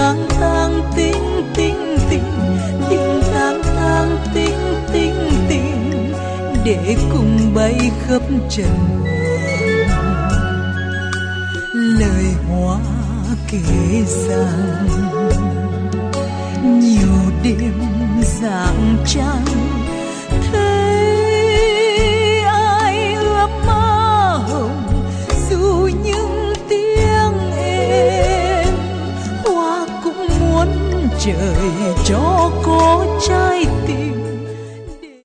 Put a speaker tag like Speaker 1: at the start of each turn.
Speaker 1: tang tang tính tính tình, tình tang tang tính tính tình, để cùng bay khắp trần gian. Lời hoa kể rằng nhiều đêm rạng trăng thấy ai ướp má hồng, dù những tiếng êm hoa cũng muốn trời cho có trái tim